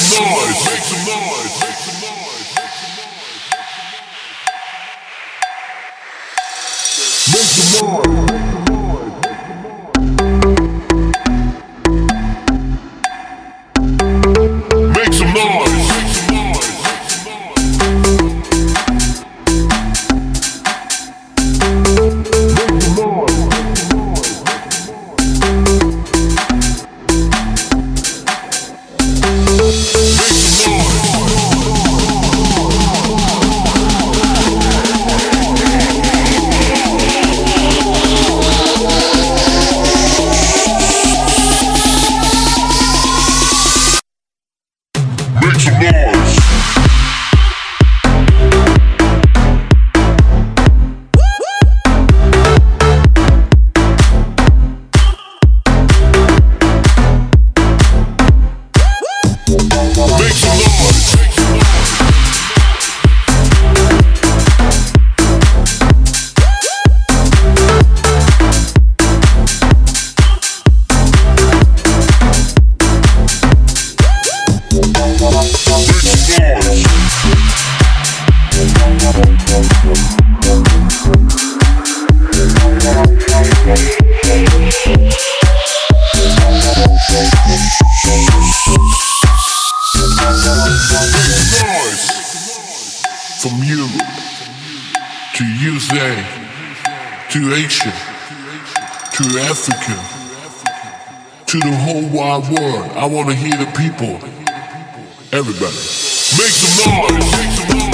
noise, make some noise, make some noise, make some noise. Make some noise. From Europe to USA to Asia to Africa to the whole wide world, I want to hear the people, everybody, make some noise.